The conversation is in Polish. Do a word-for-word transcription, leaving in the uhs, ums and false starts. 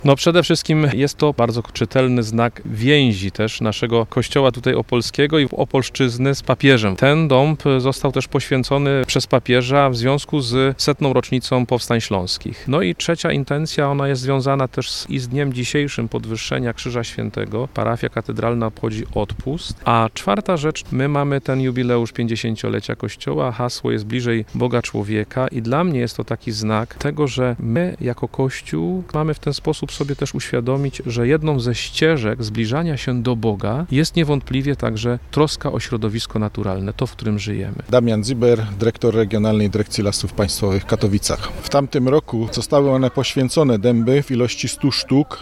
No przede wszystkim jest to bardzo czytelny znak więzi też naszego kościoła tutaj opolskiego i opolszczyzny z papieżem. Ten dąb został też poświęcony przez papieża w związku z setną rocznicą powstań śląskich. No i trzecia intencja, ona jest związana też z, i z dniem dzisiejszym podwyższenia Krzyża Świętego. Parafia katedralna obchodzi odpust. A czwarta rzecz, my mamy ten jubileusz pięćdziesięciolecia kościoła, hasło jest bliżej Boga człowieka i dla mnie jest to taki znak tego, że my jako Kościół mamy w ten sposób sobie też uświadomić, że jedną ze ścieżek zbliżania się do Boga jest niewątpliwie także troska o środowisko naturalne, to w którym żyjemy. Damian Ziber, dyrektor Regionalnej Dyrekcji Lasów Państwowych w Katowicach. W tamtym roku zostały one poświęcone dęby w ilości stu sztuk